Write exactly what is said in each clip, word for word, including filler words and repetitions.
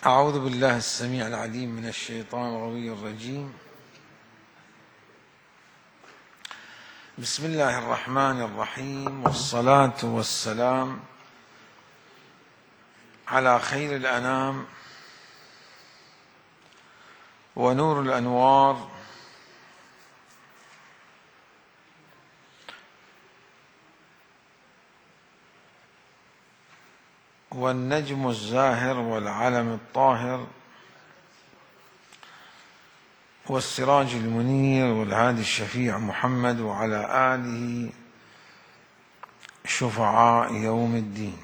أعوذ بالله السميع العليم من الشيطان الغوي الرجيم. بسم الله الرحمن الرحيم، والصلاة والسلام على خير الأنام ونور الأنوار والنجم الزاهر والعلم الطاهر والسراج المنير والهادي الشفيع محمد وعلى آله شفعاء يوم الدين.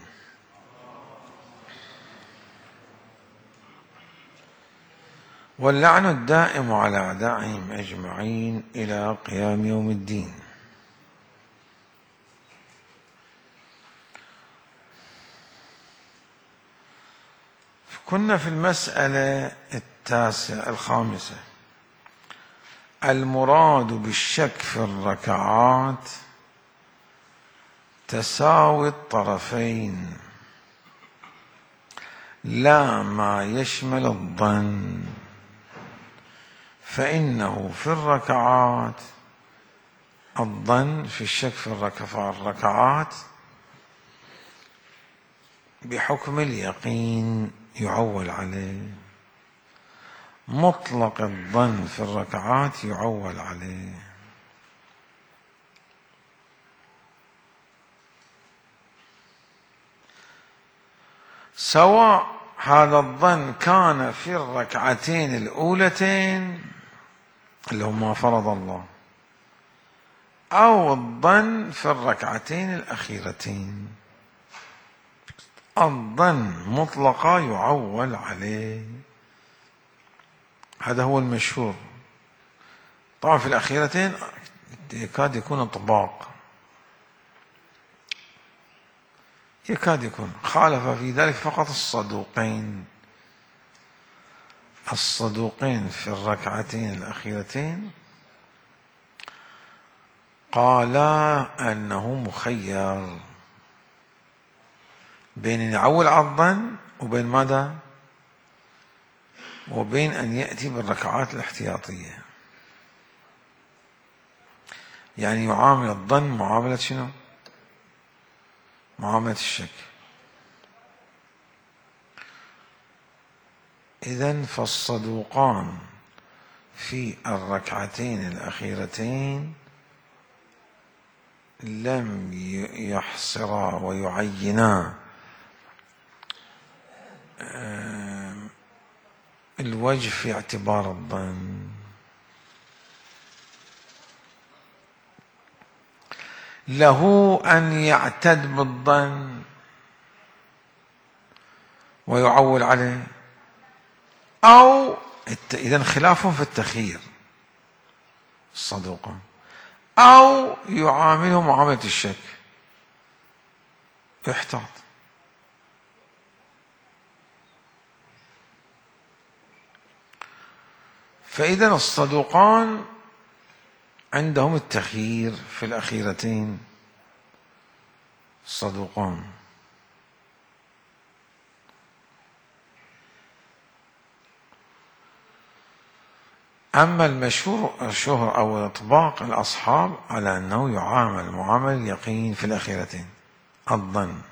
واللعن الدائم على أعدائهم أجمعين إلى قيام يوم الدين. كنا في المسألة التاسعة الخامسة، المراد بالشك في الركعات تساوي الطرفين لا ما يشمل الظن، فإنه في الركعات الظن في الشك في الركعات بحكم اليقين يعول عليه، مطلق الظن في الركعات يعول عليه. سواء هذا الظن كان في الركعتين الأولتين اللي هما فرض الله، أو الظن في الركعتين الأخيرتين، الظن مطلقا يعول عليه. هذا هو المشهور. طبعا في الأخيرتين يكاد يكون إطباق، يكاد يكون خالف في ذلك فقط الصدوقين الصدوقين في الركعتين الأخيرتين قالا أنه مخير بين أن يعول على الظن وبين ماذا؟ وبين أن يأتي بالركعات الاحتياطية، يعني يعامل الظن معاملة شنو؟ معاملة الشك. إذن فالصدوقان في الركعتين الأخيرتين لم يحصرا ويعينا الوجه في اعتبار الظن، له أن يعتد بالظن ويعول عليه، أو إذن خلاف في التخيير الصدوقان، أو يعامله معاملة الشك يحتاط. فإذا الصدوقان عندهم التخيير في الأخيرتين، الصدوقان. أما المشهور الشهر أو إطباق الأصحاب على أنه يعامل معامل اليقين في الأخيرتين الظن.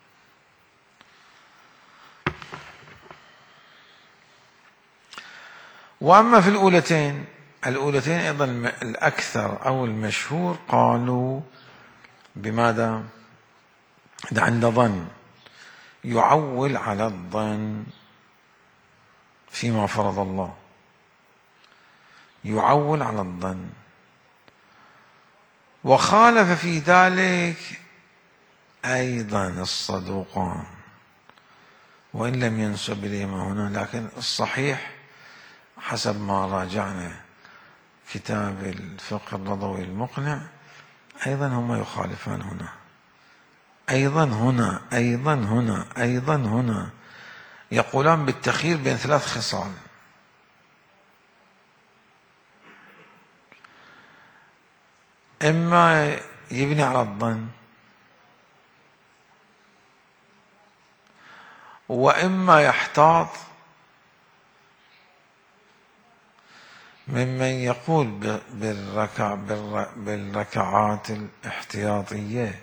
وأما في الأولتين الأولتين أيضا الأكثر أو المشهور قالوا بماذا؟ عند ظن يعول على الظن فيما فرض الله، يعول على الظن. وخالف في ذلك أيضا الصدوقان، وإن لم ينسب إليهما هنا، لكن الصحيح حسب ما راجعنا كتاب الفقه الرضوي المقنع أيضا هما يخالفان هنا، أيضا هنا أيضا هنا أيضا هنا يقولان بالتخيير بين ثلاث خصال: إما يبني على الظن، وإما يحتاط ممن يقول بالركع بالركعات الاحتياطية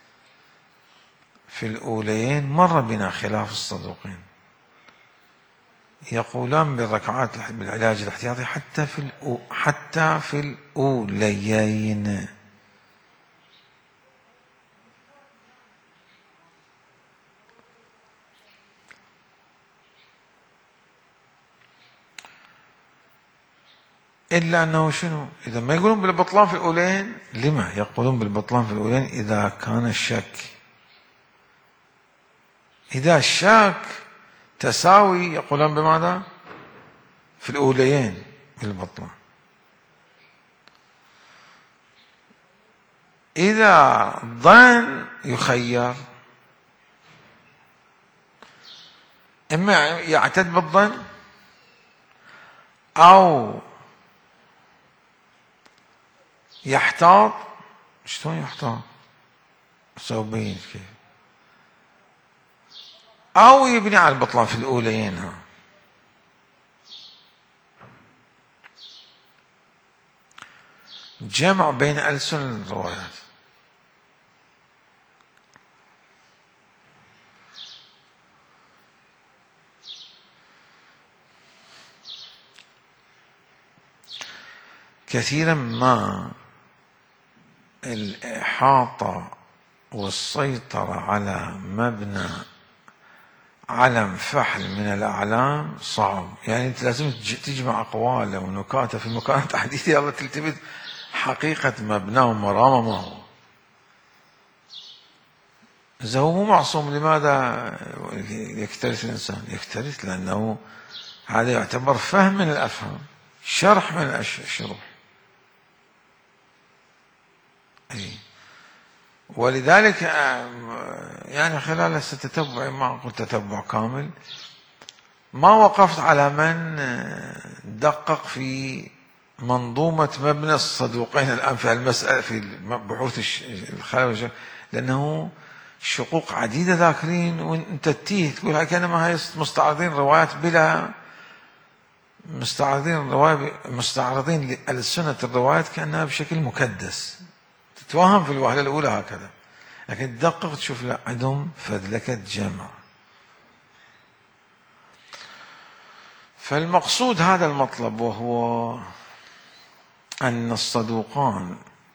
في الأوليين مر بنا خلاف الصدوقين، يقولان بالركعات بالعلاج الاحتياطي حتى في الأو حتى في الأوليين. إلا أنه شنو؟ إذا ما يقولون بالبطلان في الأولين، لما يقولون بالبطلان في الأولين؟ إذا كان الشك، إذا الشك تساوي يقولون بماذا؟ في الأوليين بالبطلان. إذا ظن يخير، إما يعتد بالظن أو يحتاط. شلون يحتاط؟ سأبين كيف. أو يبني على البطلان في الأوليين. ها جمع بين ألسن الروايات. كثيرا ما الإحاطة والسيطرة على مبنى علم فحل من الأعلام صعب، يعني أنت لازم تجمع أقواله ونكاته في مكان تحديد يلا تلتفت حقيقة مبناه ومرامه ما هو. إذا هو مو معصوم لماذا يكترث الإنسان؟ يكترث لأنه هذا يعتبر فهم من الأفهام، شرح من الشروح. أي. ولذلك يعني خلال ستتبع، ما أقول تتبع كامل، ما وقفت على من دقق في منظومة مبنى الصدوقين الآن في المسألة في بحوث الخلايا، لأنه شقوق عديدة ذاكرين، وأنت تتيه تقول هاي كأنما هاي مستعرضين روايات بلا مستعرضين رواية مستعرضين لسنة الروايات كأنها بشكل مكدس، تتوهم في الوهلة الأولى هكذا، لكن تدقق تشوف لا عندهم فذلكة جمع. فالمقصود هذا المطلب، وهو أن الصدوقان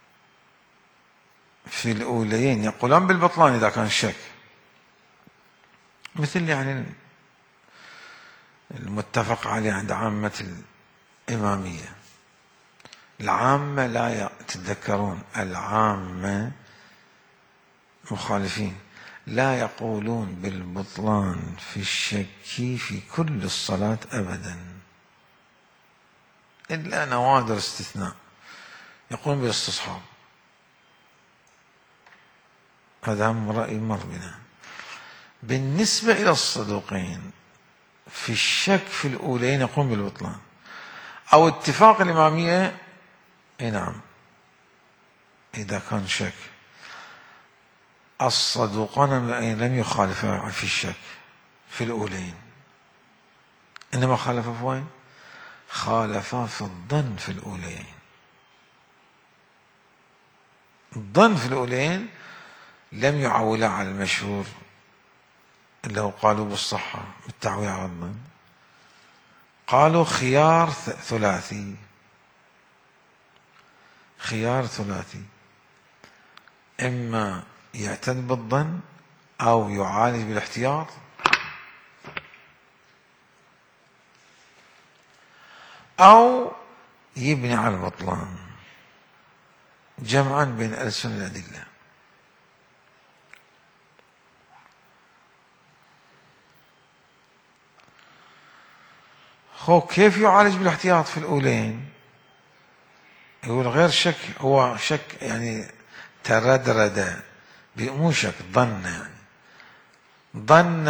في الأوليين يقولان بالبطلان إذا كان شك، مثل يعني المتفق عليه عند عامة الإمامية. العامة لا تتذكرون، العامة مخالفين لا يقولون بالبطلان في الشك في كل الصلاة أبدا، إلا نوادر استثناء يقولون بالاستصحاب. هذا هم رأي مر بنا. بالنسبة إلى الصدوقين في الشك في الأولين يقوم بالبطلان، أو اتفاق الإمامية. اي نعم، إذا كان شك. الصدوقان لم يخالفا في الشك في الأولين، إنما خالفا في وين؟ خالفا في الظن في الأولين. الظن في الأولين لم يعولا على المشهور اللي هو قالوا بالصحة بالتعويل على الظن، قالوا خيار ثلاثي، خيار ثلاثي، إما يعتد بالظن أو يعالج بالاحتياط أو يبني على البطلان، جمعا بين ألسن الأدلة. هو كيف يعالج بالاحتياط في الأولين؟ يقول غير شك، هو شك يعني تردرد، مو شك، ظن، يعني ظن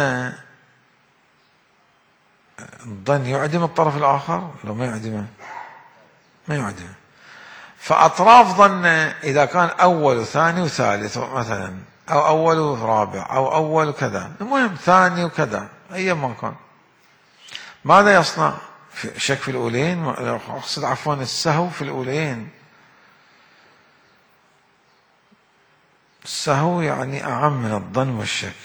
الظن يعدم الطرف الآخر، لو ما يعدمه ما يعدمه. فأطراف ظن إذا كان أول وثاني وثالث مثلا، أو أول ورابع أو أول كذا، المهم ثاني وكذا، أي ما كان، ماذا يصنع؟ في شك في الأولين، أقصد عفوا السهو في الأولين. السهو يعني أعم من الظن والشك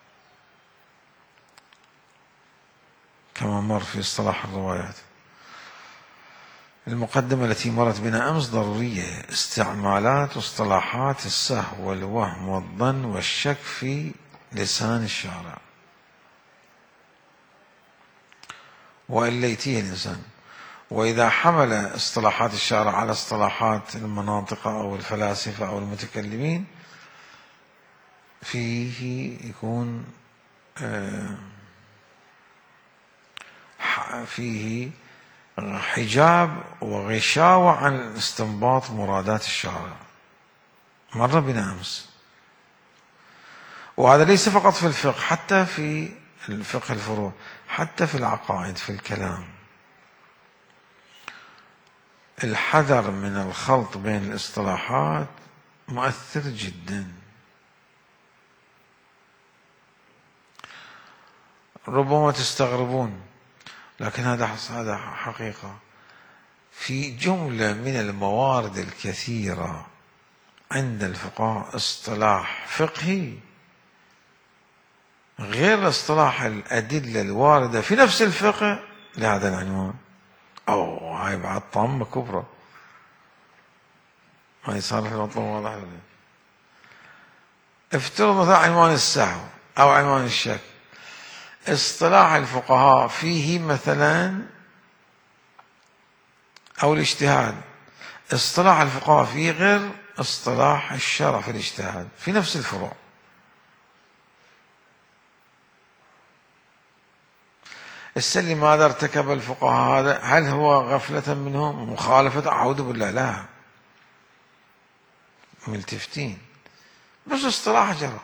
كما مر في اصطلاح الروايات. المقدمة التي مرت بنا أمس ضرورية: استعمالات واصطلاحات السهو والوهم والظن والشك في لسان الشارع، وإلا يتيه الإنسان. وإذا حمل اصطلاحات الشارع على اصطلاحات المناطق أو الفلاسفة أو المتكلمين فيه يكون فيه حجاب وغشاوة عن استنباط مرادات الشارع. مر بنا أمس. وهذا ليس فقط في الفقه، حتى في الفقه الفروع، حتى في العقائد، في الكلام. الحذر من الخلط بين الاصطلاحات مؤثر جدا. ربما تستغربون، لكن هذا هذا حقيقة. في جملة من الموارد الكثيرة عند الفقهاء اصطلاح فقهي غير اصطلاح الأدلة الواردة في نفس الفقه لهذا العنوان. أو هاي بعد طامة كبرى. ما يصار في المطلوب واضح. افترض مثلا عنوان السهو أو عنوان الشك، اصطلاح الفقهاء فيه مثلا، أو الاجتهاد، اصطلاح الفقهاء فيه غير اصطلاح الشرع في الاجتهاد في نفس الفروع. السلي ماذا ارتكب الفقهاء هذا؟ هل هو غفلة منهم مخالفة؟ أعوذ بالله، لا، ملتفتين، بس اصطلاح جرى.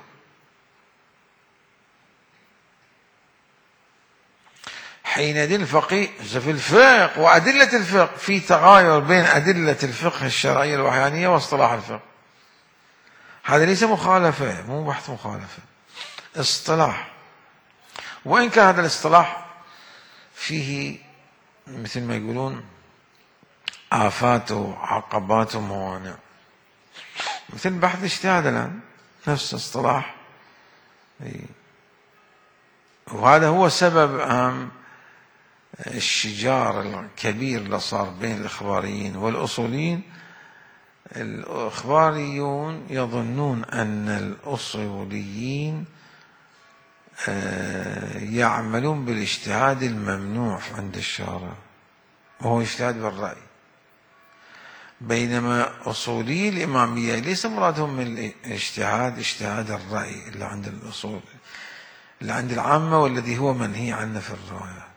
حينئذ الفقيه في الفقه وأدلة الفقه في تغاير بين أدلة الفقه الشرعية الوحيانية واصطلاح الفقه. هذا ليس مخالفة، مو بحث مخالفة، اصطلاح. وإن كان هذا الاصطلاح فيه مثل ما يقولون آفات وعقبات وموانع، مثل بحث الاجتهاد الآن نفس اصطلاح. وهذا هو سبب أهم الشجار الكبير اللي صار بين الإخباريين والأصوليين. الإخباريون يظنون أن الأصوليين يعملون بالاجتهاد الممنوع عند الشارع، وهو اجتهاد بالرأي، بينما أصولي الإمامية ليس مرادهم من الاجتهاد اجتهاد الرأي اللي عند الأصول، اللي عند العامة والذي هو منهي عنه في الرواية.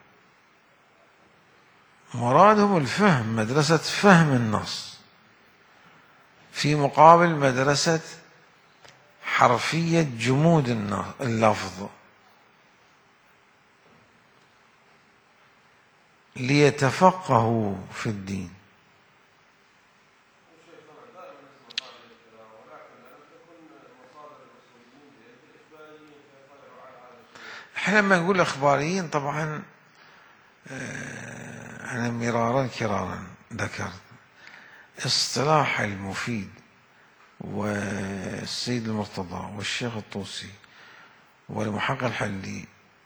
مرادهم الفهم، مدرسة فهم النص، في مقابل مدرسة حرفية جمود اللفظ، ليتفقهوا في الدين. احنا لما نقول اخباريين طبعا انا مرارا كرارا ذكرت اصطلاح المفيد والسيد المرتضى والشيخ الطوسي والمحقق الحلي،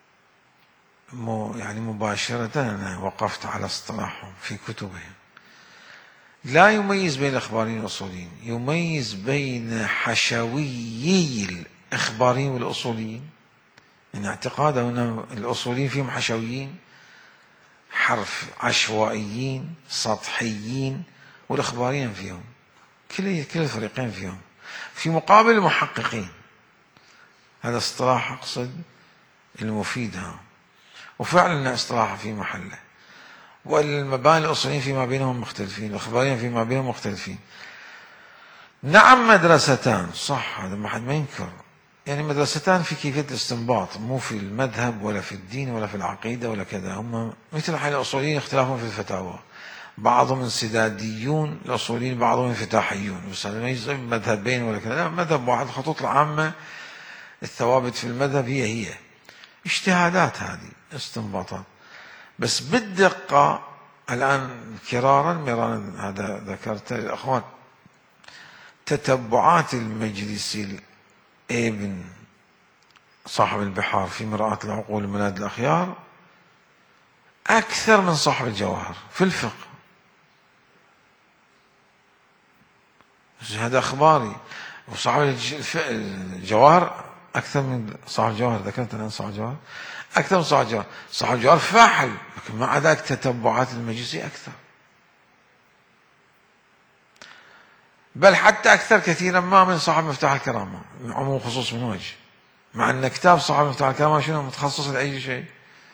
مو يعني مباشرة أنا وقفت على اصطلاحهم في كتبهم. لا يميز بين الإخباريين والأصوليين، يميز بين حشويي الإخباريين والأصوليين. إن اعتقاده أن الأصوليين فيهم حشويين، حرف عشوائيين سطحيين، والإخباريين فيهم كل كل الفريقين فيهم، في مقابل المحققين. هذا اصطلاح أقصد المفيد ها، وفعلا اصطلاح في محله. والمباني الأصوليين فيما بينهم مختلفين، الإخباريين فيما بينهم مختلفين. نعم مدرستان، صح، هذا ما حد ما ينكر، يعني مدرستان في كيفية الاستنباط، مو في المذهب ولا في الدين ولا في العقيدة ولا كذا. هم مثل حال الأصوليين اختلافهم في الفتاوى، بعضهم انسداديون الأصوليين، بعضهم انفتاحيون، بس هذا ما يصير مذهبين ولا كذا، لا، مذهب واحد. الخطوط العامة الثوابت في المذهب هي هي، اجتهادات، هذه استنباطات. بس بالدقة الآن كرارا مرارا هذا ذكرت للأخوان، تتبعات المجلسي ابن صاحب البحار في مرآة العقول ومناد الأخيار أكثر من صاحب الجواهر في الفقه. هذا أخباري، وصاحب الجواهر أكثر من صاحب الجواهر، ذكرت الآن صاحب الجواهر أكثر من صاحب الجواهر. صاحب الجواهر فاحل، لكن مع ذلك تتبعات المجلسي أكثر، بل حتى أكثر كثيرا ما من صاحب مفتاح الكرامة من عموم خصوص من وجه، مع أن كتاب صاحب مفتاح الكرامة شنو متخصص لأي شيء.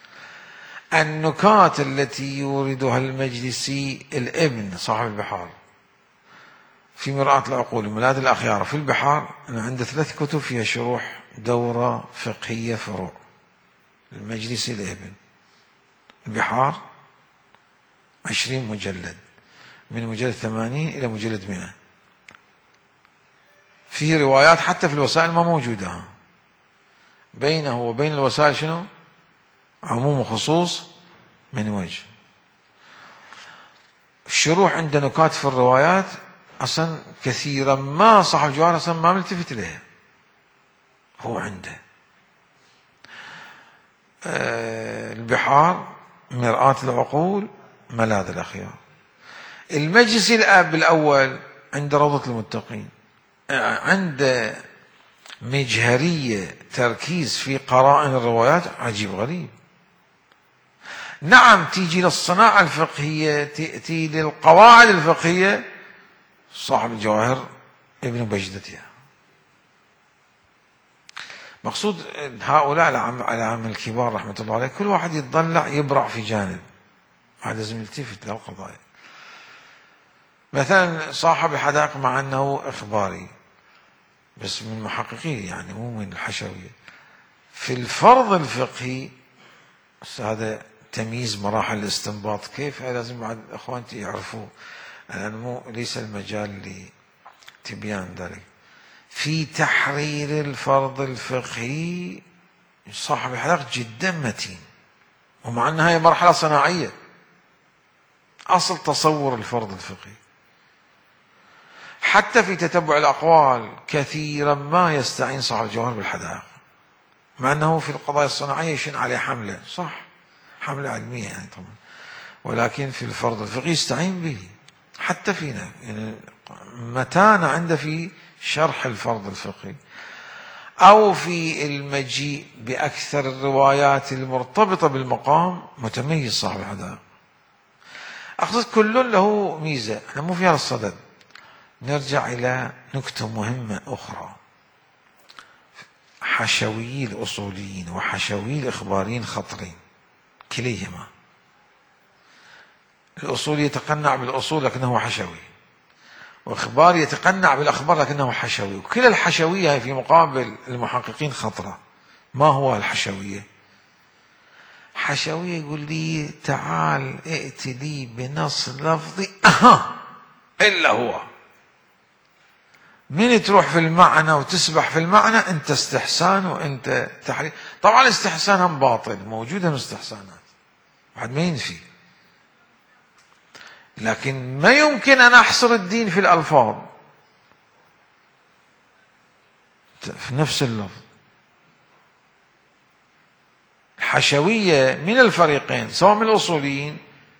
النكات التي يوردها المجلسي الابن صاحب البحار في مرآة العقول ومناد الأخيار في البحار، أنا عنده ثلاث كتب فيها شروح دورة فقهية فروع. المجلسي الابن البحار عشرين مجلد، من مجلد ثمانين إلى مجلد مئة، فيه روايات حتى في الوسائل ما موجودة، بينه وبين الوسائل شنو عموم وخصوص من وجه. الشروح عنده نكات في الروايات أصلا كثيرا ما صاحب الجواهر أصلا ما ملتفت إليها، هو عنده. آه البحار مرآة العقول ملاذ الأخيار. المجلسي الأب الأول عند روضة المتقين، آه عنده مجهرية تركيز في قرائن الروايات عجيب غريب. نعم تيجي للصناعة الفقهية، تأتي للقواعد الفقهية صاحب الجواهر ابن بجدتها. مقصود هؤلاء الأعلام الكبار رحمة الله عليه كل واحد يتضلع يبرع في جانب، واحد لازم يلتفت للقضايا. مثلا صاحب الحدائق مع أنه إخباري بس من محققين يعني مو من الحشوية، في الفرض الفقهي هذا تمييز مراحل الاستنباط كيف لازم بعد اخوانتي يعرفوه، لأن مو ليس المجال لتبيان ذلك. في تحرير الفرض الفقهي صاحب الحدائق جدا متين، ومع أنها هي مرحلة صناعية أصل تصور الفرض الفقهي. حتى في تتبع الأقوال كثيرا ما يستعين صاحب الجواهر بالحدائق، مع أنه في القضايا الصناعية يشن عليه حملة صح، حملة علمية يعني طبعا، ولكن في الفرض الفقهي يستعين به. حتى فينا يعني متانة عنده في شرح الفرض الفقهي، أو في المجيء بأكثر الروايات المرتبطة بالمقام متميز صاحب الحدائق. أقصد كل له ميزة، احنا مو في هذا الصدد. نرجع إلى نكتة مهمة أخرى، حشوي الأصوليين وحشوي الإخباريين خطرين كليهما. الأصول يتقنع بالأصول لكنه حشوي، وإخبار يتقنع بالأخبار لكنه حشوي، وكلا الحشوية في مقابل المحققين خطرة. ما هو الحشوية؟ حشوية يقول لي تعال ائت لي بنص لفظي أها إلا هو، من تروح في المعنى وتسبح في المعنى أنت استحسان وأنت تحريف. طبعا الاستحسان هم باطل، موجودة من استحسانات واحد ما ينفي، لكن ما يمكن أن أحصر الدين في الألفاظ في نفس اللفظ. الحشوية من الفريقين سواء من الأصوليين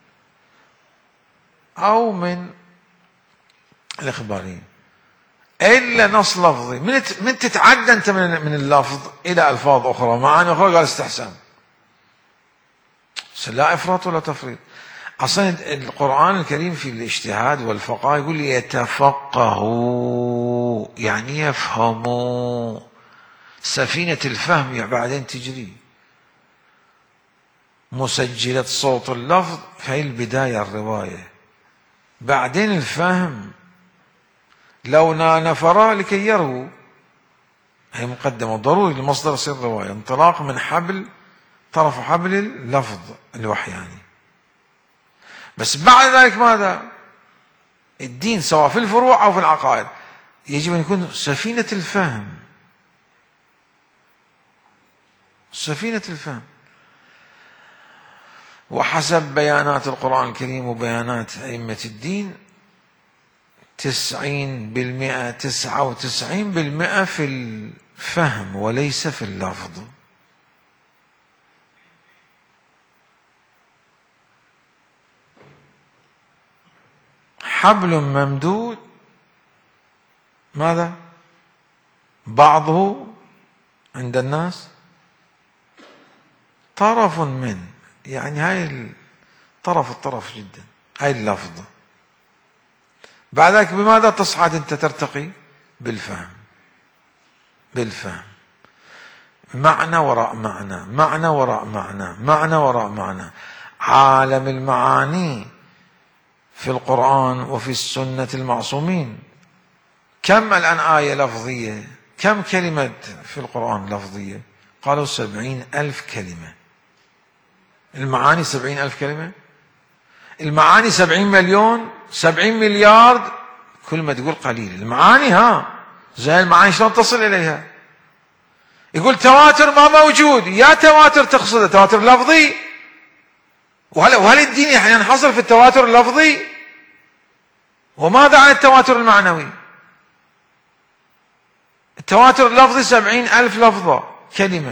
أو من الإخباريين، إلا نص لفظي من من تتعدى أنت من من اللفظ إلى ألفاظ أخرى، معاني أخرى قال استحسان، لا إفراط ولا تفريط. أصلا القرآن الكريم في الاجتهاد والفقه يقول لي يتفقهوا يعني يفهموا، سفينة الفهم يعني بعدين تجري، مسجلة صوت اللفظ فهي البداية الرواية، بعدين الفهم لو نفرا لكي يروا هي مقدمة ضروري المصدر يصير رواية، انطلاق من حبل طرف حبل اللفظ الوحي يعني. بس بعد ذلك ماذا؟ الدين سواء في الفروع أو في العقائد يجب أن يكون سفينة الفهم، سفينة الفهم. وحسب بيانات القرآن الكريم وبيانات أئمة الدين تسعين بالمئة تسعة وتسعين بالمئة في الفهم وليس في اللفظ. حبل ممدود ماذا؟ بعضه عند الناس طرف من، يعني هاي الطرف الطرف جدا، هاي اللفظة. بعد ذلك بماذا تصعد أنت ترتقي؟ بالفهم، بالفهم، معنى وراء معنى، معنى وراء معنى، معنى وراء معنى. عالم المعاني في القرآن وفي السنة المعصومين كم الآن آية لفظية؟ كم كلمة في القرآن لفظية؟ قالوا سبعين ألف كلمة. المعاني سبعين ألف كلمة، المعاني سبعين مليون، سبعين مليار. كل ما تقول قليل المعاني، ها زي المعاني شلون تصل إليها؟ يقول تواتر ما موجود. يا تواتر تقصد تواتر لفظي؟ وهل, وهل الدين ينحصر في التواتر اللفظي؟ وماذا عن التواتر المعنوي؟ التواتر اللفظي سبعين ألف لفظة كلمة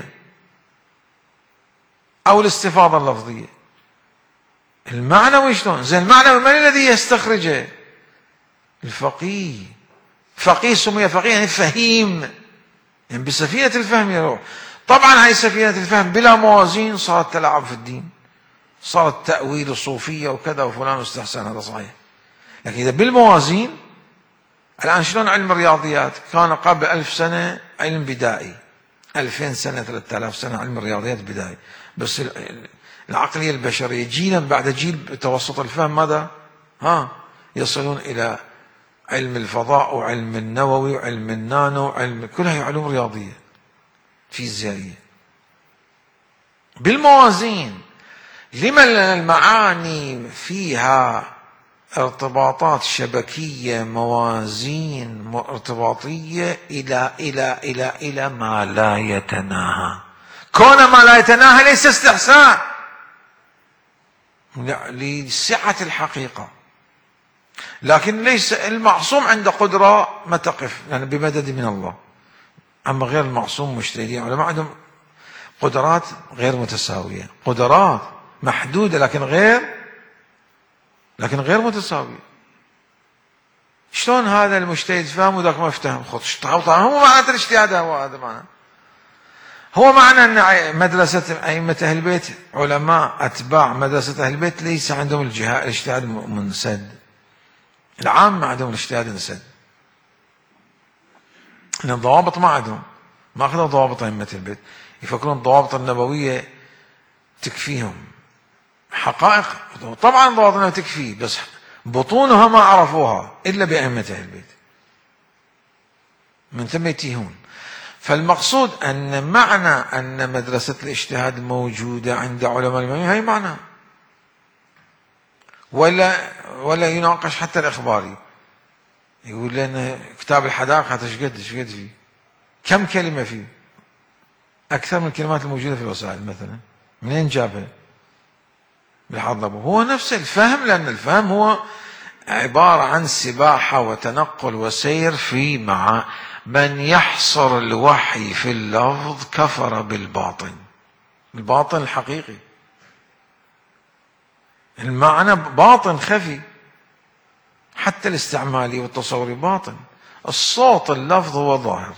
أو الاستفاضة اللفظية. المعنوي شلون؟ زين المعنوي من الذي يستخرجه؟ الفقيه. فقيه سمي فقيه يعني فهيم، يعني بسفينة الفهم يروح. طبعا هاي سفينة الفهم بلا موازين صارت تلعب في الدين، صارت تأويل الصوفية وكذا وفلان واستحسن، هذا صحيح. لكن إذا بالموازين، الآن شلون علم الرياضيات كان قبل ألف سنة علم بدائي، ألفين سنة ثلاثة آلاف سنة علم الرياضيات بدائي، بس العقلية البشرية جيلا بعد جيل بتوسط الفهم ماذا؟ ها يصلون إلى علم الفضاء وعلم النووي وعلم النانو وعلم، كلها علوم رياضية فيزيائية بالموازين. لما؟ لأن المعاني فيها ارتباطات شبكية، موازين ارتباطية إلى إلى إلى إلى ما لا يتناهى. كون ما لا يتناهى ليس استحسان، لسعة الحقيقة. لكن ليس المعصوم عنده قدرة ما تقف، يعني بمدد من الله. أما غير المعصوم مجتهدين علماء عندهم قدرات غير متساوية، قدرات محدودة لكن غير لكن غير متساوية. شلون هذا المجتهد فهم وذاك ما افتهم؟ خذ طبعا هو معنى الاجتهاد، هو هذا معنى هو معنى أن مدرسة أئمة أهل البيت علماء أتباع مدرسة أهل البيت ليس عندهم الجهاد الاجتهاد منسد. العامة عندهم الاجتهاد منسد، لأن الضوابط ما عندهم، ما أخذوا ضوابط أئمة البيت، يفكرون الضوابط النبوية تكفيهم. حقائق طبعا ضوابطنا تكفي، بس بطونها ما عرفوها إلا بأئمة أهل البيت، من ثم يتيهون. فالمقصود أن معنى أن مدرسة الاجتهاد موجودة عند علماء المسلمين هي معنى، ولا ولا يناقش حتى الإخباري. يقول لنا كتاب الحدائق هذا ايش قد ايش قد فيه؟ كم كلمة فيه؟ أكثر من الكلمات الموجودة في الوسائل مثلا. منين جابها؟ بالحضرموت. هو نفس الفهم، لأن الفهم هو عبارة عن سباحة وتنقل وسير في مع من يحصر الوحي في اللفظ كفر بالباطن، الباطن الحقيقي. المعنى باطن خفي، حتى الاستعمالي والتصوري باطن. الصوت اللفظ هو ظاهر.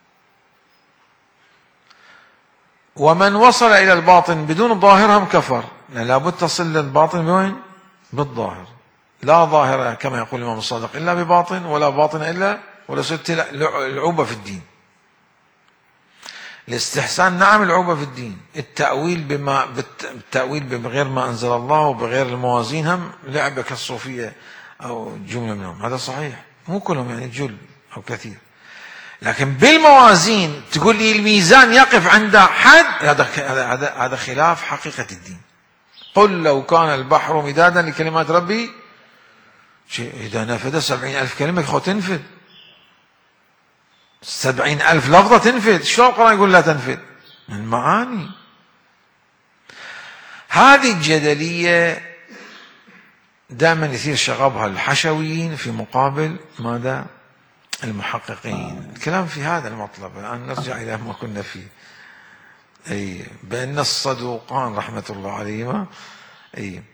ومن وصل إلى الباطن بدون ظاهر هم كفر، يعني لابد تصل للباطن بوين؟ بالظاهر. لا ظاهر كما يقول الإمام الصادق إلا بباطن، ولا باطن إلا ولا ست العوبة في الدين. الاستحسان نعم العوبة في الدين. التأويل بما بالتأويل بغير ما أنزل الله وبغير الموازين هم لعبة كالصوفية أو جملة منهم، هذا صحيح، مو كلهم يعني جل أو كثير. لكن بالموازين تقول لي الميزان يقف عند حد، هذا هذا هذا خلاف حقيقة الدين. قل لو كان البحر مدادا لكلمات ربي إذا نفد سبعين ألف كلمة خو تنفد، سبعين ألف لفظة تنفد. شلون القرآن يقول لا تنفد؟ المعاني. هذه الجدلية دائما يثير شغبها الحشويين في مقابل ماذا؟ المحققين. الكلام في هذا المطلب. الآن نرجع إلى ما كنا فيه، أي بأن الصدوقان رحمة الله عليهما، أي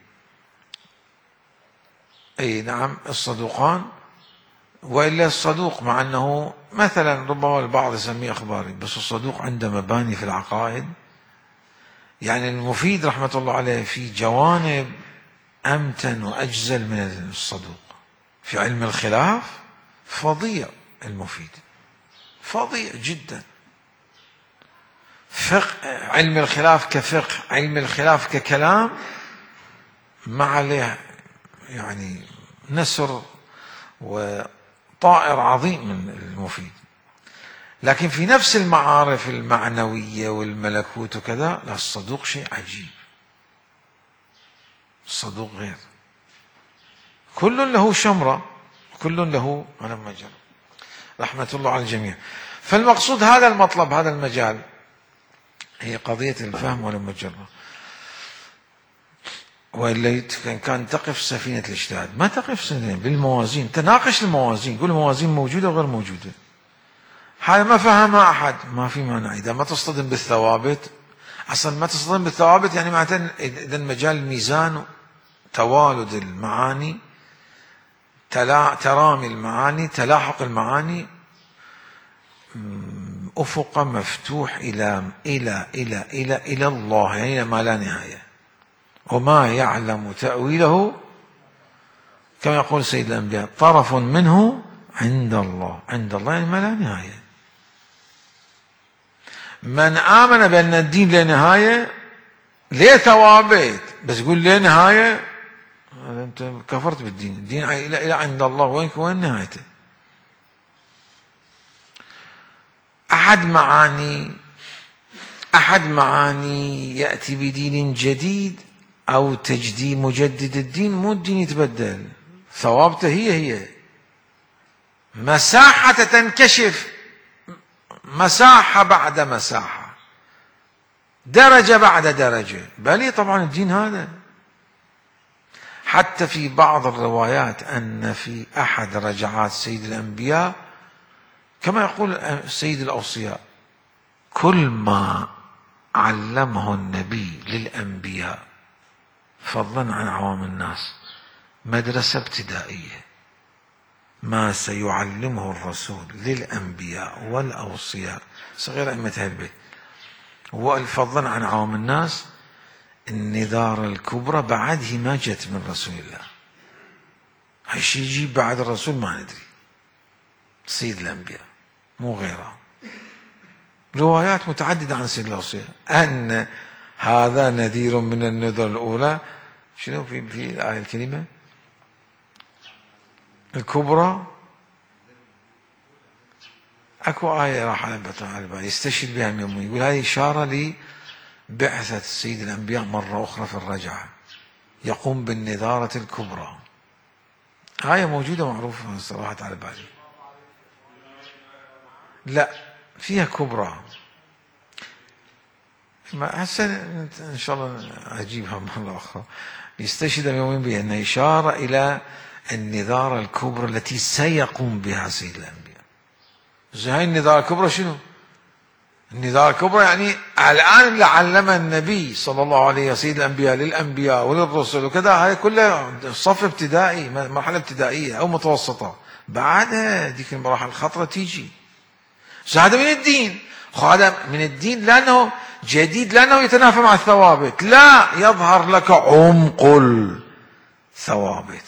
أي نعم الصدوقان، وإلا الصدوق مع أنه مثلا ربما البعض يسميه أخباري، بس الصدوق عنده مباني في العقائد. يعني المفيد رحمة الله عليه في جوانب أمتن وأجزل من الصدوق. في علم الخلاف فظيع المفيد، فظيع جدا. فقه علم الخلاف كفقه، علم الخلاف ككلام، ما عليه يعني نسر وطائر عظيم من المفيد. لكن في نفس المعارف المعنوية والملكوت وكذا، لا، الصدوق شيء عجيب. الصدوق غير، كل له شمرة، كل له علم مجرى، رحمة الله على الجميع. فالمقصود هذا المطلب، هذا المجال، هي قضية الفهم والمجرى. وإلا كان تقف سفينة الاجتهاد، ما تقف سفينة بالموازين، تناقش الموازين، قول الموازين موجودة وغير موجودة. هذا ما فهمها أحد، ما في مانع. إذا ما تصطدم بالثوابت، أصلا ما تصطدم بالثوابت يعني معناته إذا مجال الميزان توالد المعاني، تلا ترامي المعاني، تلاحق المعاني، أفق مفتوح إلى إلى إلى إلى إلى الله، يعني ما لا نهاية. وما يعلم تأويله كما يقول سيد الأنبياء طرف منه عند الله. عند الله يعني ما لا نهاية. من آمن بأن الدين لا نهاية، ليه ثوابت بس يقول ليه نهاية، أنت كفرت بالدين. الدين إلى إلى عند الله، وين وين نهايته؟ أحد معاني أحد معاني يأتي بدين جديد أو تجديد مجدد الدين، مو الدين يتبدل، ثوابته هي هي. مساحة تنكشف، مساحة بعد مساحة، درجة بعد درجة. بل طبعا الدين هذا. حتى في بعض الروايات أن في أحد رجعات سيد الأنبياء كما يقول سيد الأوصياء: كل ما علمه النبي للأنبياء فضلا عن عوام الناس مدرسة ابتدائية، ما سيعلمه الرسول للأنبياء والأوصياء صغير أئمة أهل البيت وفضلا عن عوام الناس النذار الكبرى، بعده ما جت من رسول الله. هالشي يجيب بعد الرسول ما ندري. سيد الأنبياء مو غيره. روايات متعددة عن سيد الأوصياء أن هذا نذير من النذر الأولى. شنو في في الآية الكريمة الكبرى؟ أكو آية راح على بالي يستشهد بها من يقول هذه إشارة لبعثة سيد الأنبياء مرة أخرى في الرجعة، يقوم بالنذارة الكبرى. آية موجودة معروفة صراحة على بالي. لا، فيها كبرى. ما هسه إن شاء الله أجيبها مرة أخرى. يستشهد يومين بها أنها إشارة إلى النذارة الكبرى التي سيقوم بها سيد الأنبياء. زي هاي النذارة الكبرى شنو؟ النذارة الكبرى يعني الآن اللي علم النبي صلى الله عليه وسلم سيد الأنبياء للأنبياء وللرسل وكذا، هاي كلها صف ابتدائي، مرحلة ابتدائية أو متوسطة. بعدها ديك المراحل الخطرة تيجي. هذا من الدين، هذا من الدين لأنه جديد، لأنه يتنافى مع الثوابت. لا، يظهر لك عمق الثوابت،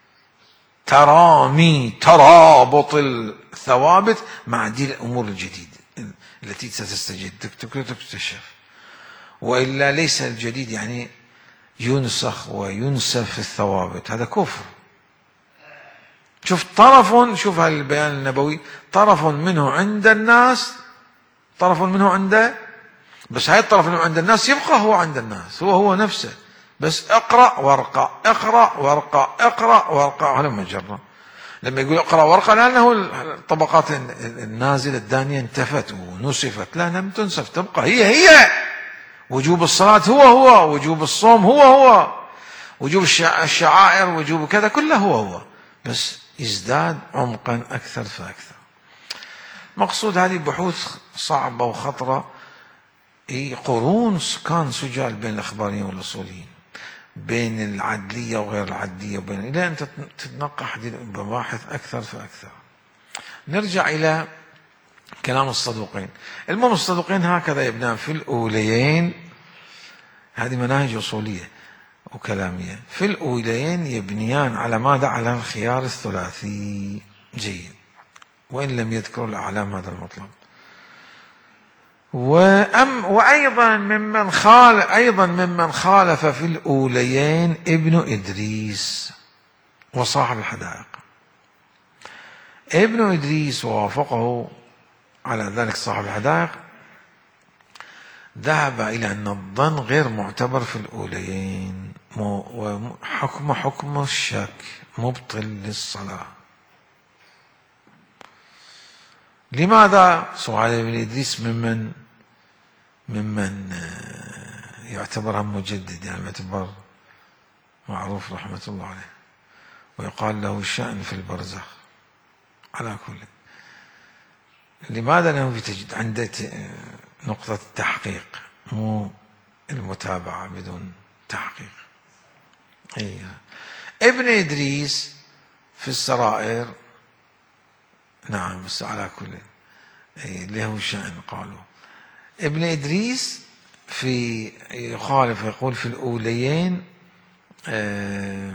ترامي ترابط الثوابت مع دي الأمور الجديدة التي ستستجد تكتشف. وإلا ليس الجديد يعني ينسخ وينسف الثوابت، هذا كفر. شوف طرف، شوف هالبيان النبوي، طرف منه عند الناس، طرف منه عنده، بس هاي الطرف منه عند الناس يبقى هو عند الناس، هو هو نفسه، بس اقرأ وارقى، اقرأ وارقى، اقرأ وارقى على مجرى. لما يقول اقرأ وارقى لأنه الطبقات النازلة الدانية انتفت ونسفت، لا لم تنسف، تبقى هي هي، وجوب الصلاة هو هو، وجوب الصوم هو هو، وجوب الشعائر، وجوب كذا كله هو هو، بس يزداد عمقا أكثر فأكثر. مقصود هذه بحوث صعبة وخطرة، قرون كان سجال بين الإخباريين والأصوليين، بين العدلية وغير العدلية، وبين إلى أن تتنقح بمباحث أكثر فأكثر. نرجع إلى كلام الصدوقين. المهم الصدوقين هكذا يبنان في الأوليين، هذه مناهج أصولية وكلامية، في الأوليين يبنيان على ماذا؟ على الخيار الثلاثي. جيد، وإن لم يذكروا الأعلام هذا المطلب. وأم وأيضا ممن خالف أيضا ممن خالف في الأوليين ابن إدريس وصاحب الحدائق. ابن إدريس ووافقه على ذلك صاحب الحدائق، ذهب إلى أن الظن غير معتبر في الأوليين، وحكم حكم الشك مبطل للصلاة. لماذا؟ سؤال ابن إدريس ممن ممن يعتبر مجدد، يعني يعتبر معروف رحمة الله عليه، ويقال له شأن في البرزخ. على كل، لماذا؟ لأنه تجد عنده نقطة التحقيق، مو المتابعة بدون تحقيق. إيه. ابن إدريس في السرائر، نعم، بس على كل إيه له شأن. قالوا ابن إدريس في يخالف، يقول في الأوليين آه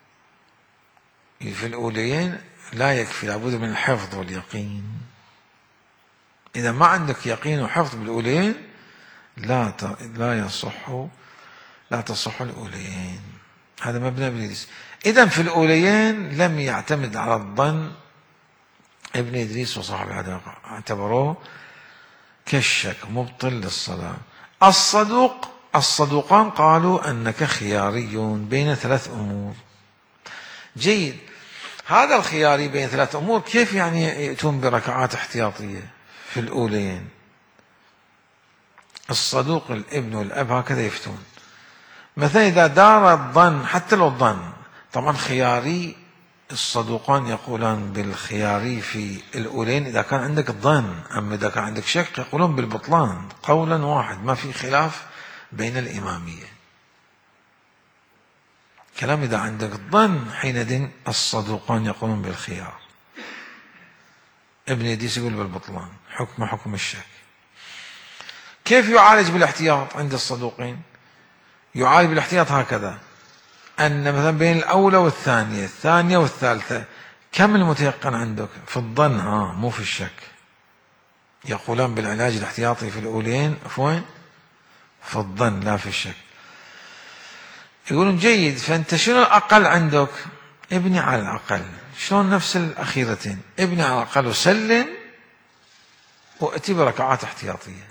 في الأوليين لا يكفي، لابد من الحفظ واليقين. إذا ما عندك يقين وحفظ بالأوليين لا لا يصح لا تصح الأوليين. هذا مبنى ابن إدريس. إذا في الأوليين لم يعتمد على الظن ابن إدريس وصاحب الحدائق، اعتبروه كالشك مبطل للصلاة. الصدوق الصدوقان قالوا أنك خياري بين ثلاث أمور. جيد، هذا الخياري بين ثلاث أمور كيف يعني يأتون بركعات احتياطية في الأولين؟ الصدوق الابن والأب هكذا يفتون. مثلا إذا دار الظن، حتى لو الظن طبعا خياري، الصدوقان يقولون بالخياري في الأولين إذا كان عندك الظن، أما إذا كان عندك شك يقولون بالبطلان، قولا واحد، ما في خلاف بين الإمامية. كلام إذا عندك الظن حينئذ الصدوقان يقولون بالخيار، ابن إدريس يقول بالبطلان، حكم حكم الشك. كيف يعالج بالاحتياط عند الصدوقين؟ يعالج بالاحتياط هكذا، أن مثلا بين الأولى والثانية، الثانية والثالثة، كم المتيقن عندك؟ في الظن، ها مو في الشك. يقولون بالعلاج الاحتياطي في الأولين فوين؟ في الظن لا في الشك. يقولون جيد، فأنت شنو الأقل عندك؟ ابني على الأقل. شلون نفس الأخيرتين؟ ابني على الأقل وسلم وأتي بركعات احتياطية.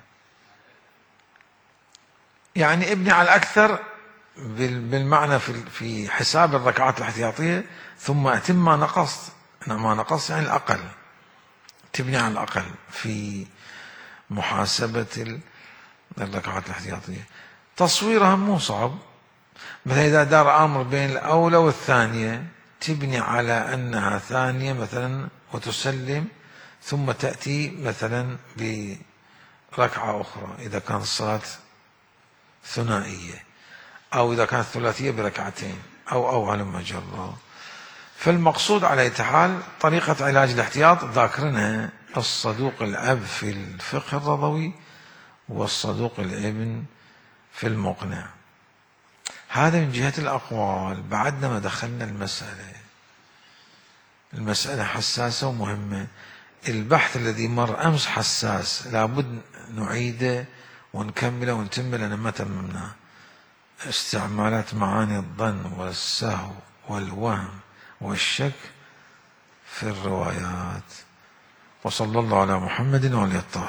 يعني ابني على الأكثر بالمعنى في حساب الركعات الاحتياطية، ثم أتم ما نقصت. ما نقصت يعني الأقل، تبني على الأقل في محاسبة الركعات الاحتياطية. تصويرها مو صعب. مثلا إذا دار أمر بين الأولى والثانية، تبني على أنها ثانية مثلا وتسلم، ثم تأتي مثلا بركعة أخرى إذا كانت الصلاة ثنائية، أو إذا كانت ثلاثية بركعتين، أو أو على ما جرى. فالمقصود على أي حال طريقة علاج الاحتياط ذاكرنها الصدوق الأب في الفقه الرضوي والصدوق الابن في المقنع. هذا من جهة الأقوال. بعدنا ما دخلنا المسألة، المسألة حساسة ومهمة. البحث الذي مر أمس حساس، لابد نعيده ونكمله ونتمه لأن ما تممناه. استعمالات معاني الظن والسهو والوهم والشك في الروايات. وصلى الله على محمد وعلى آله الطاهرين.